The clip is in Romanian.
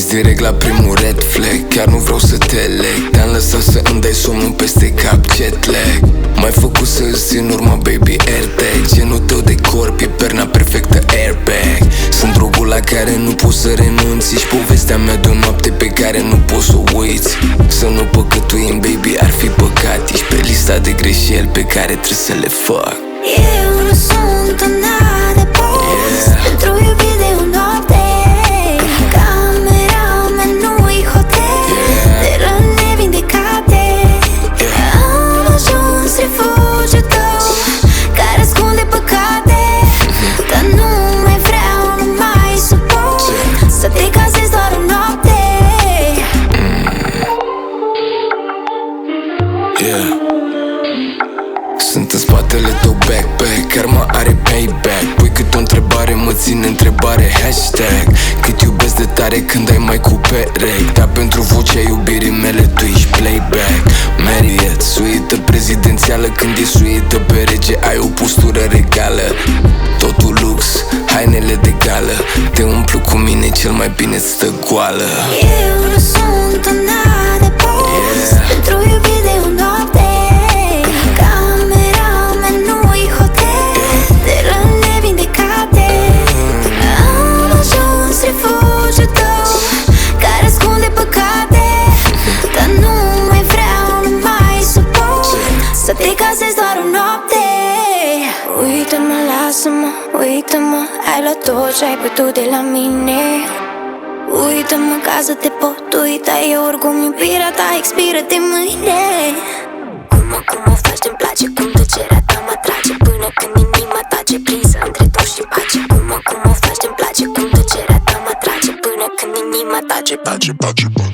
zis direct la primul red flag. Chiar nu vreau să te leg, te-am lăsat să îmi dai somnul peste cap, jet lag. M-ai făcut să îți țin urma, baby, AirTag. Genul tău de corp e perna perfectă, airbag. Sunt drogul la care nu poți să renunți. Ești povestea mea de o noapte pe care nu poți să o uiți. Să nu păcătuim, baby, ar fi păcat. Ești pe lista de greșeli pe care trebuie să le fac. Eu nu sunt un adăpost pentru iubiri de o noapte. Camera mea nu-i hotel de răni vindecate. Am ajuns refugiul tău care ascunde păcate. Dar nu mai vreau, nu mai suport să te casezi doar o noapte. Sunt în spatele tău backpack, karma are payback. Pui cât o întrebare, mă ține întrebare, hashtag. Cât iubesc de tare când ai mai cu perec. Dar pentru vocea iubirii mele tu ești playback. Marriott, suită prezidențială. Când e suită pe rege ai o postură regală. Totul lux, hainele de gală. Te umplu cu mine, cel mai bine stă goală. Eu nu sunt un adăpost pentru iubiri de o noapte. Camera mea nu-i hotel de răni vindecate. Am ajuns refugiul tău care ascunde păcate. Dar nu mai vreau, nu mai suport să te casezi doar o noapte. Uită-mă, lasă-mă, uită-mă. Ai luat tot ce ai putut de la mine. Uită-mă ca să te pot uita. Eu oricum iubirea ta expiră de mâine. Cum o faci, te-mi place cum tăcerea ta mă atrage. Până când inima tace, prinsă între dor și pace. Cum o faci, te-mi place cum tăcerea ta mă atrage. Până când inima tace.